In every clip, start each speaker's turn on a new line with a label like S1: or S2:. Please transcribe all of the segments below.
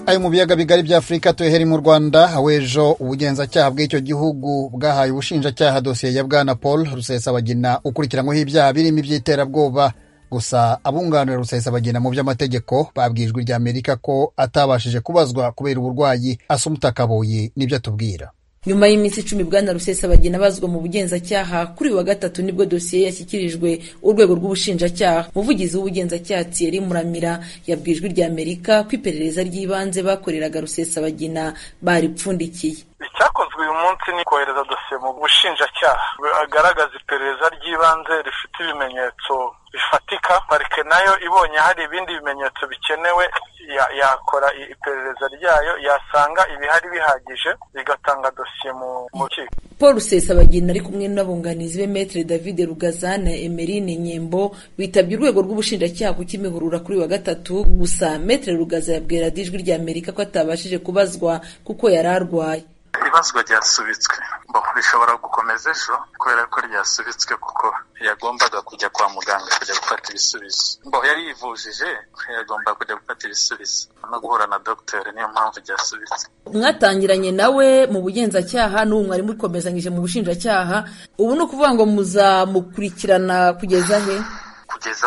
S1: ayo mu biyaga bigari bya Afurika tuheri mu Rwanda hawejo ubugenzacyaha bw'icyo gihugu bwahaye ubushinjacyaha dosiye ya Bwana Paul Rusesabagina ukurikiranyweho ibyaha birimo iby'iterabwoba. Gusa abunganira Rusesabagina mu by'amategeko babwijwe rya Amerika ko atabashije kubazwa kubera uburwayi. Asumta Kaboyi nibyo atubwira.
S2: Nyuma y'iminsi 10 Bwana Rusesabagina abazwa mu bugenzacyaha kuri wa gatatu nibwo dosiye yashyikirijwe urwego rw'ubushinjacyaha. Umuvugizi w'ubugenzacyaha Thierry Muramira yabwijwe rya Amerika ko iperereza ry'ibanze bakoreraga Rusesabagina baripfundikiye.
S3: Icyakozwe uyu munsi ni kohereza dosiye mu bushinjacyaha agaragaza iperereza ry'ibanze rifite ibimenyetso bifatika. Parike nayo ibonye hari ibindi bimenyetso bikenewe yakora iperereza ryayo, yasanga ibihari bihagije bigatanga dosiye mu rukiko.
S2: Paul Rusesabagina ari kumwe n'abunganizi be Maître David Rugaza na Emeline Nyembo bitabye urwego rw'ubushinjacyaha ku Kimihurura kuri wa gatatu. Gusa Maître Rugaza yabwira Ijwi rya Amerika ko atabashije kubazwa kuko yari arwaye.
S4: Ibazwa ryasubitswe bishobora gukomeza ejo kubera ko ryasubitswe kuko yagombaga kujya kwa muganga kujya gufata ibisubizo. Yari yivujije yagomba kujya gufata ibisubizo no guhura na docteur, niyo mpamvu ryasubitswe.
S2: Mwatangiranye nawe mu bugenzacyaha n'ubu mwari mukomezanyije mu bushinjacyaha, ubu no kuvuga ngo muzamukurikirana kugeza he?
S4: Kugeza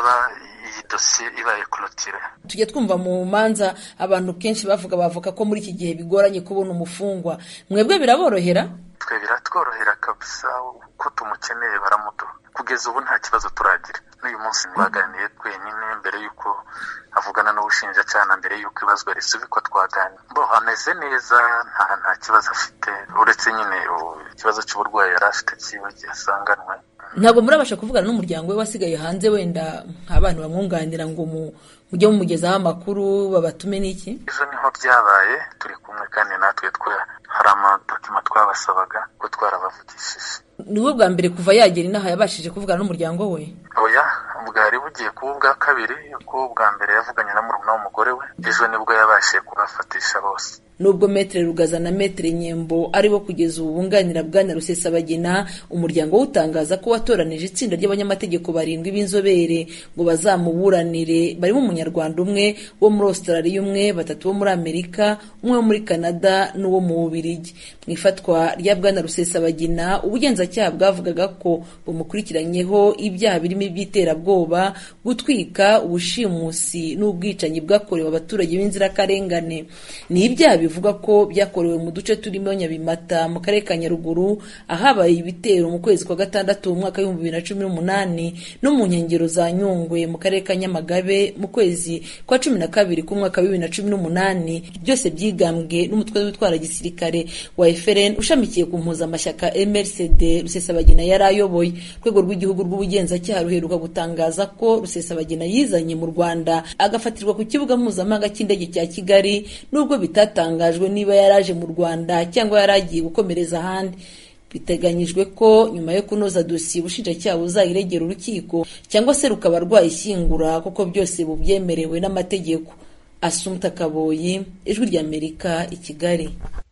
S4: dosiye ibaye clôture.
S2: Tujye twumva mu manza abantu kenshi bavuga ko muri iki gihe bigoranye kubona umufungwa. Mwebwe biraborohera?
S4: Twe biratworohera kabisa ko tumukeneye baramuduha. Kugeza ubu nta kibazo turagira. N'uyu munsi twaganiye twenyine mbere yuko avugana n'ubushinjacyaha na mbere yuko ibazwa risubikwa twaganira. Ameze neza, nta kibazo afite uretse nyine ikibazo cy'uburwayi yari afite kiba gisanganwe.
S2: Ntabwo murabasha kuvugana n'umuryango we wasigaye hanze wenda nk'abantu bamwunganira ngo mujye mumugezaho amakuru babatume n'iki?
S4: Ejo niho byabaye turi kumwe kandi natwe hari amadokima twabasabaga ko twarabavugishije.
S2: Niwe bwa mbere kuva yagera inaha yabashije kuvugana n'umuryango we?
S4: Oya, bwari bugiye kuba ubwa kabiri ko bwa mbere yavuganye na murumuna w'umugore we. Ejo nibwo yabashije kubafatisha bose.
S2: Nubwo Maître Rugaza na Maître Nyembo aribo kugeza ubu bunganira Bwana Rusesabagina, umuryango utangaza ko watoranije itsinda ry'abanyamategeko 7 b'inzobere ngo bazamuburanire, barimo umunyarwanda umwe wo muri Australia, umwe 3 bo muri Amerika, umwe wo muri Canada n'uwo mu Bubiligi. Mu ifatwa rya Bwana Rusesabagina, ubugenzacyaha bwavugaga ko bumukurikiranyeho ibyaha birimo iby'iterabwoba, gutwika, ubushimusi n'ubwicanyi bwakorewe abaturage b'inzirakarengane. Ni ibyaha bivuga ko byakorewe mu duce turimo Nyabimata mu karere ka Nyaruguru, ahabaye ibitero mu kwezi kwa gatandatu mu mwaka wa 2018 no mu nkengero za Nyungwe mu karere ka Nyamagabe mu kwezi kwa 12 ku mwaka wa 2018. Byose byigambwe n'umutwe w'itwara gisirikare wa FRN ushamikiye ku mpuzamashyaka MRCD Rusesabagina yari ayoboye. Urwego rw'igihugu rw'ubugenzacyaha ruheruka gutangaza ko Rusesabagina yizanye mu Rwanda agafatirwa ku kibuga mpuzamahanga cy'indege cya Kigali, nubwo bitatangajwe niba yaraje mu Rwanda cyangwa yaragiye gukomereza ahandi. Biteganyijwe ko nyuma yo kunoza dosiye ubushinjacyaha buzayiregera urukiko cyangwa se rukaba rwayishyingura kuko byose bubyemerewe n'amategeko. Asumta Kaboyi, Ijwi rya Amerika, i Kigali.